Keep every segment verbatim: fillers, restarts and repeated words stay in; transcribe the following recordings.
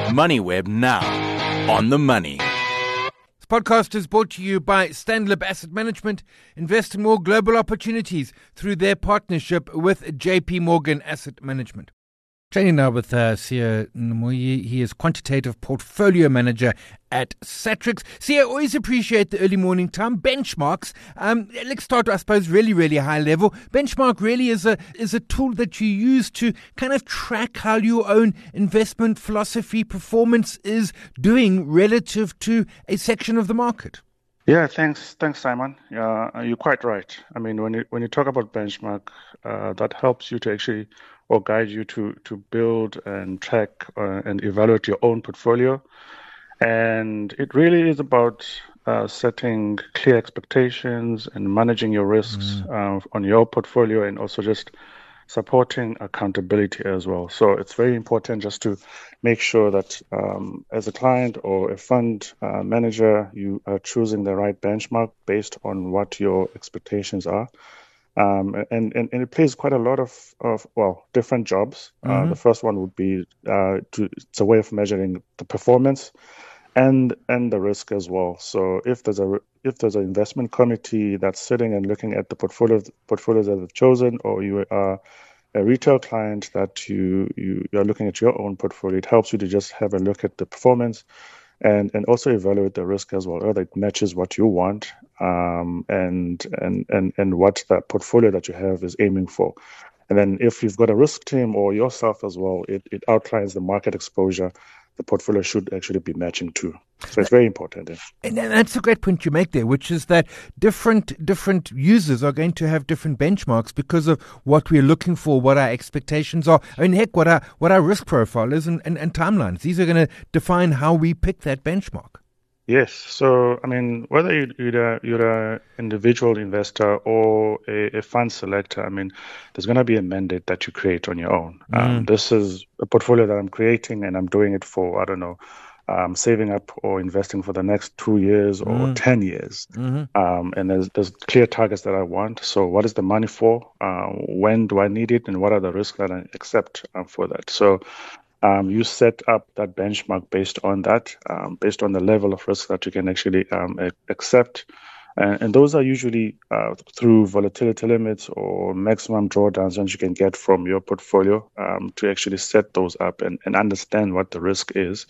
MoneyWeb now on the money. This podcast is brought to you by Stanlib Asset Management. Invest in more global opportunities through their partnership with J P Morgan Asset Management. Training now with uh, Siya Nmoyi. He is Quantitative Portfolio Manager at Satrix. Siya, always appreciate the early morning time. Benchmarks. Um, let's start, I suppose, really, really high level. Benchmark really is a is a tool that you use to kind of track how your own investment philosophy performance is doing relative to a section of the market. Yeah, thanks, thanks, Simon. Yeah, you're quite right. I mean, when you when you talk about benchmark, uh, that helps you to actually or guide you to to build and track uh, and evaluate your own portfolio. And it really is about uh, setting clear expectations and managing your risks mm. uh, on your portfolio, and also just supporting accountability as well. So it's very important just to make sure that um, as a client or a fund uh, manager, you are choosing the right benchmark based on what your expectations are. Um, and, and, and it plays quite a lot of, of well, different jobs. Mm-hmm. Uh, the first one would be uh, to, it's a way of measuring the performance and and the risk as well. So if there's a if there's an investment committee that's sitting and looking at the portfolio portfolios that they've chosen, or you are a retail client that you you are looking at your own portfolio, it helps you to just have a look at the performance and and also evaluate the risk as well, whether it matches what you want um, and and and and what that portfolio that you have is aiming for. And then if you've got a risk team or yourself as well, it, it outlines the market exposure the portfolio should actually be matching to. So it's very important. Yeah. And that's a great point you make there, which is that different different users are going to have different benchmarks because of what we're looking for, what our expectations are. I mean, heck, what our what our risk profile is and, and, and timelines. These are going to define how we pick that benchmark. Yes. So, I mean, whether you're a, you're an individual investor or a, a fund selector, I mean, there's going to be a mandate that you create on your own. Mm. Um, this is a portfolio that I'm creating, and I'm doing it for, I don't know, um, saving up or investing for the next two years or mm. ten years. Mm-hmm. Um, and there's, there's clear targets that I want. So what is the money for? Uh, when do I need it? And what are the risks that I accept um, for that? So Um, you set up that benchmark based on that, um, based on the level of risk that you can actually um, accept. And, and those are usually uh, through volatility limits or maximum drawdowns that you can get from your portfolio um, to actually set those up and, and understand what the risk is.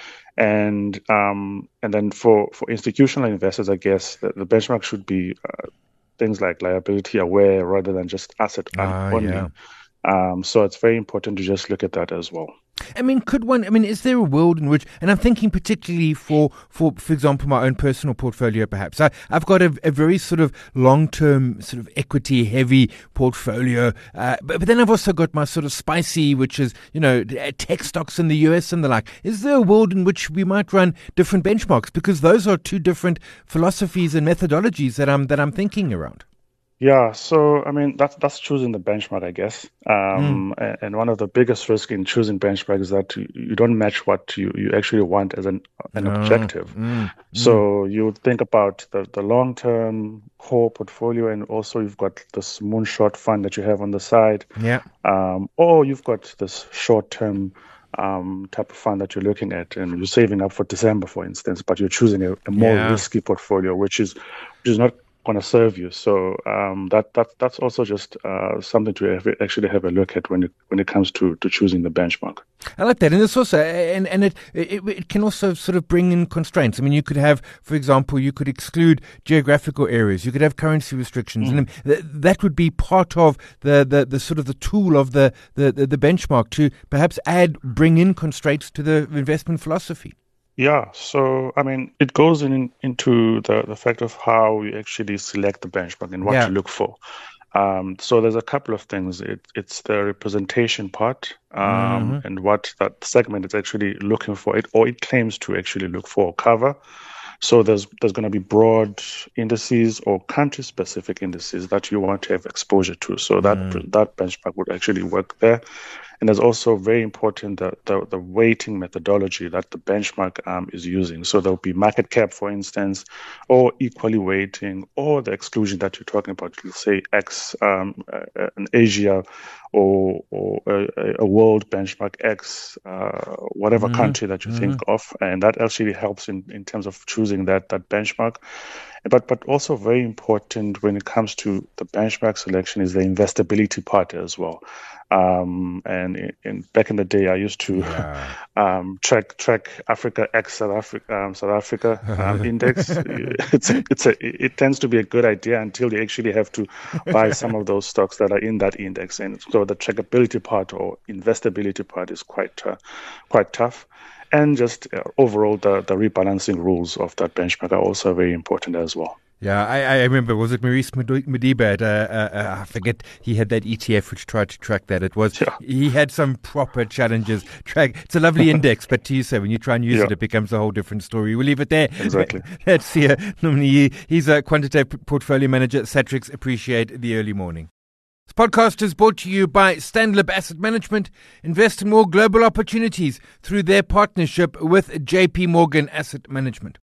And um, and then for, for institutional investors, I guess the, the benchmark should be uh, things like liability aware rather than just asset uh, only. Yeah. Um, so it's very important to just look at that as well. I mean, could one, I mean, is there a world in which, and I'm thinking particularly for, for, for example, my own personal portfolio, perhaps. I, I've got a, a very sort of long-term, sort of equity-heavy portfolio, uh, but, but then I've also got my sort of spicy, which is, you know, tech stocks in the U S and the like. Is there a world in which we might run different benchmarks? Because those are two different philosophies and methodologies that I'm, that I'm thinking around. Yeah, so I mean that's that's choosing the benchmark, I guess. Um, mm. and, and one of the biggest risks in choosing benchmark is that you, you don't match what you, you actually want as an an uh, objective. Mm, so mm. you think about the, the long term core portfolio, and also you've got this moonshot fund that you have on the side. Yeah. Um, or you've got this short term um, type of fund that you're looking at, and you're saving up for December, for instance, but you're choosing a, a more yeah. risky portfolio, which is which is not going to serve you. So um, that that that's also just uh, something to have, actually have a look at when it when it comes to, to choosing the benchmark. I like that, and it's also and and it, it it can also sort of bring in constraints. I mean, you could have, for example, you could exclude geographical areas. You could have currency restrictions, mm. and th- that would be part of the, the, the sort of the tool of the, the, the, the benchmark to perhaps add bring in constraints to the investment philosophy. Yeah, so I mean, it goes in into the, the fact of how you actually select the benchmark and what yeah. you look for. Um, so there's a couple of things. It, it's the representation part um, mm-hmm. and what that segment is actually looking for, it or it claims to actually look for, cover. So there's there's going to be broad indices or country-specific indices that you want to have exposure to. So that mm. that benchmark would actually work there. And there's also very important the, the, the weighting methodology that the benchmark um, is using. So there'll be market cap, for instance, or equally weighting, or the exclusion that you're talking about, let's say X, um, uh, an Asia or, or a, a world benchmark X, uh, whatever mm-hmm. country that you mm-hmm. think of. And that actually helps in, in terms of choosing that, that benchmark. But but also very important when it comes to the benchmark selection is the investability part as well. Um, and in, in, back in the day, I used to yeah. um, track track Africa X South Africa um, South Africa um, index. It's a, it's a it tends to be a good idea until you actually have to buy some of those stocks that are in that index, and so the trackability part or investability part is quite uh, quite tough. And just uh, overall, the, the rebalancing rules of that benchmark are also very important as well. Yeah, I, I remember, was it Maurice Modiba? Uh, uh, I forget, he had that E T F which tried to track that. It was, yeah. He had some proper challenges. Track. It's a lovely index, but to you say, when you try and use yeah. it, it becomes a whole different story. We'll leave it there. Exactly. Let's see. Uh, normally, he's a quantitative portfolio manager at Satrix. Appreciate the early morning. This podcast is brought to you by Stanlib Asset Management. Invest in more global opportunities through their partnership with J P Morgan Asset Management.